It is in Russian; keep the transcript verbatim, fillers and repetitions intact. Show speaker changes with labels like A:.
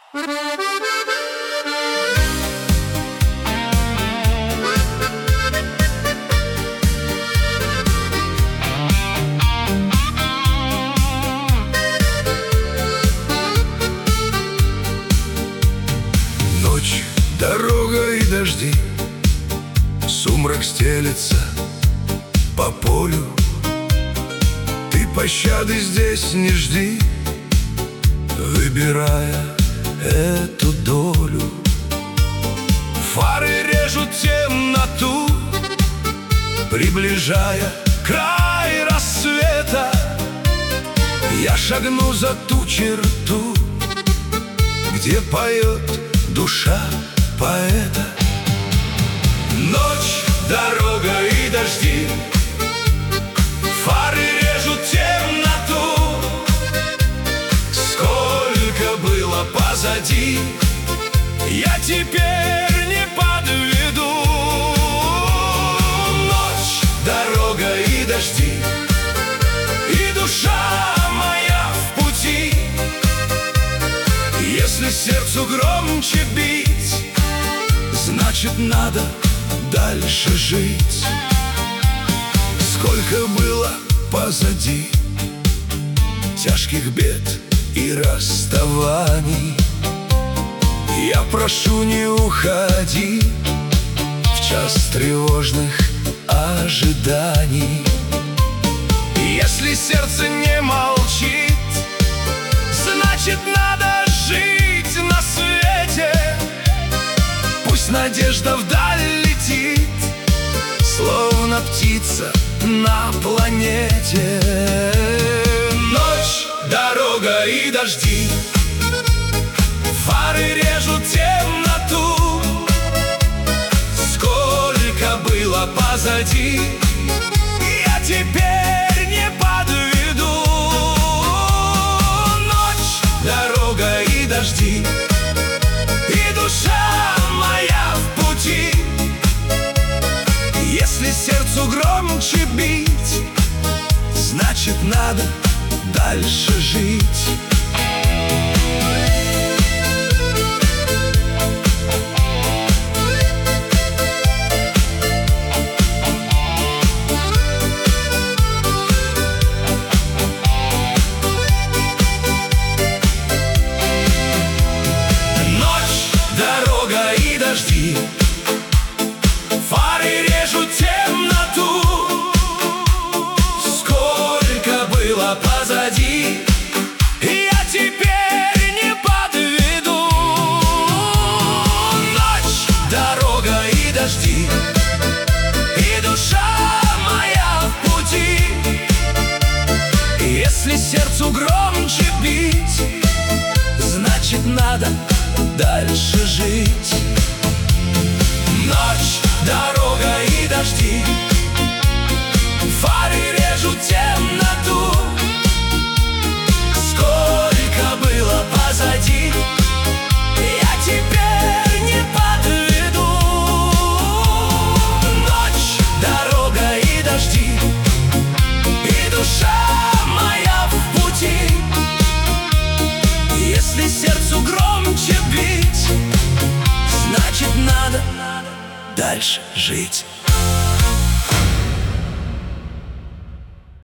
A: Ночь, дорога и дожди, сумрак стелется по полю. Ты пощады здесь не жди, выбирая эту долю. Фары режут темноту, приближая край рассвета. Я шагну за ту черту, где поет душа поэта. Ночь, дорога и дожди, фары режут темноту. Сколько было позади, я теперь не подведу. Ночь, дорога и дожди, и душа моя в пути. Если сердцу громче бить, значит, надо дальше жить. Сколько было позади тяжких бед и расставаний, я прошу, не уходи в час тревожных ожиданий. Если сердце не молчит, значит, надо жить на свете. Пусть надежда вдаль летит, словно птица на планете. Ночь, дорога и дожди, фары режут темноту. Сколько было позади, я теперь не подведу. Ночь, дорога и дожди, и душа моя в пути. Если сердцу громче бить, значит, надо дальше жить. Фары режут темноту. Сколько было позади, я теперь не подведу. Ночь, дорога и дожди, и душа моя в пути. Если сердцу громче бить, значит, надо дальше жить. Ночь, дорога и дожди, фары режут темноту. Сколько было позади, я теперь не подведу. Ночь, дорога и дожди, и душа моя в пути. Если сердцу громче бить, значит, надо дальше жить.